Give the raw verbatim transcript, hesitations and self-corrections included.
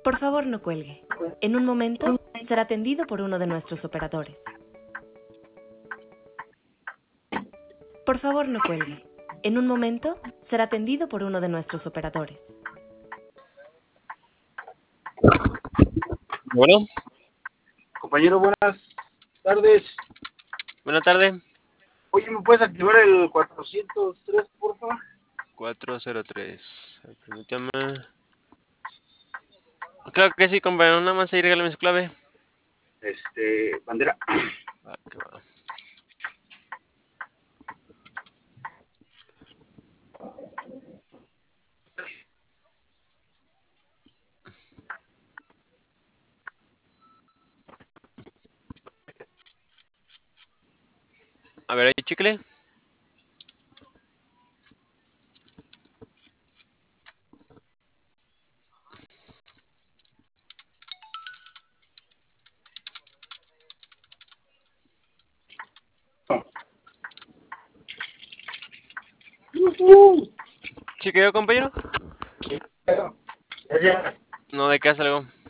Por favor, no cuelgue. En un momento será atendido por uno de nuestros operadores. Por favor, no cuelgue. En un momento será atendido por uno de nuestros operadores. Bueno, Compañero, buenas tardes. buenas tardes. Oye, ¿me puedes activar el cuatrocientos tres, por favor? cuatro cero tres. Permítame. Claro que sí, compañero. Nada más ahí regálame su clave. Este, bandera. Va, que va. A ver, ahí, chicle. ¿Sí quedó, compañero? Gracias. No, de qué hace algo.